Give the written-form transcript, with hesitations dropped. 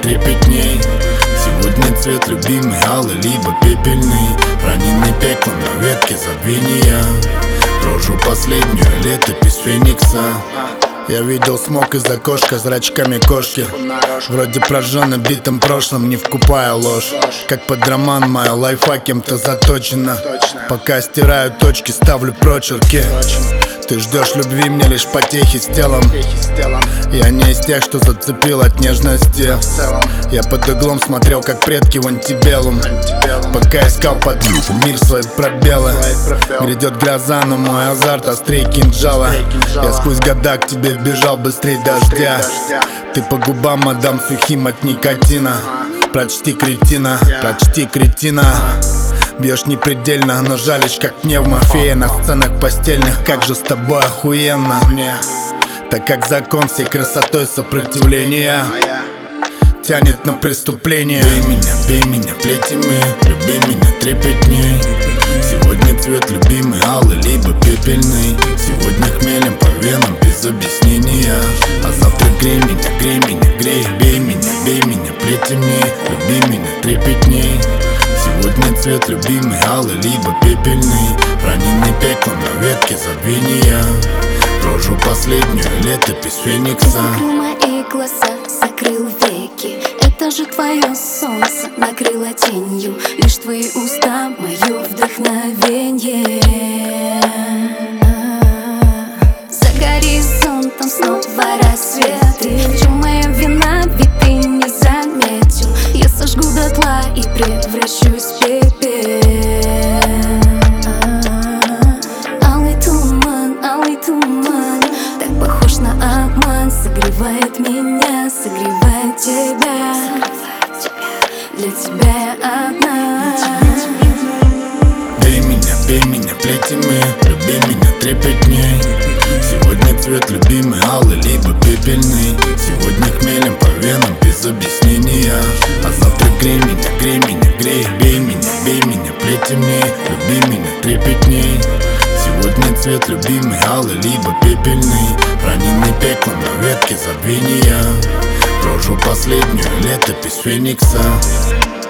трепетней. Сегодня цвет любимый, алый либо пепельный, раненый пеклом на ветке забвения. Прожу последнюю летопись Феникса. Я видел смог из окошка зрачками кошки. Вроде прожжённый битым прошлым, не вкупая ложь. Как под роман моя лайфа кем-то заточена. Пока стираю точки, ставлю прочерки. Ты ждешь любви, мне лишь потехи с телом. Я не из тех, что зацепил от нежности. Я под углом смотрел, как предки в антибеллум. Пока искал под мир свои пробелы. Грядет гроза, но мой азарт острее кинжала. Я сквозь года к тебе бежал быстрее дождя. Ты по губам, мадам, сухим от никотина. Прочти, кретина, прочти, кретина. Бьешь непредельно, но жалишь, как пневмофея. На сценах постельных, как же с тобой охуенно мне. Так как закон всей красотой сопротивления тянет на преступление. Бей меня плетями, люби меня трепетней. Сегодня цвет любимый, алый либо пепельный. Сегодня хмелем по венам без объяснения. А завтра грей меня, грей. Бей меня плетями, люби меня трепетней. Сегодня цвет любимый, алый либо пепельный, раненый пеклом на ветке забвения. Прожу последнюю летопись Феникса. Закрыл мои глаза, закрыл веки. Это же твое солнце накрыло тенью. Лишь твои уста, мое вдохновение. За горизонтом снова рассветы. В чем моя вина, ведь ты не заметил. Я сожгу дотла и превращусь в пепел. Алый туман, так похож на обман. Согревает меня, согревает тебя. Для тебя я одна. Бей меня плетями, люби меня трепетней. Сегодня цвет любимый, алый либо пепельный. Сегодня хмелем по венам без объяснения. А завтра грей меня, бей меня плетями, люби меня трепетней. Сегодня цвет любимый, алый либо пепельный, раненый пеклом на ветке забвения. Прожу последнюю летопись Феникса.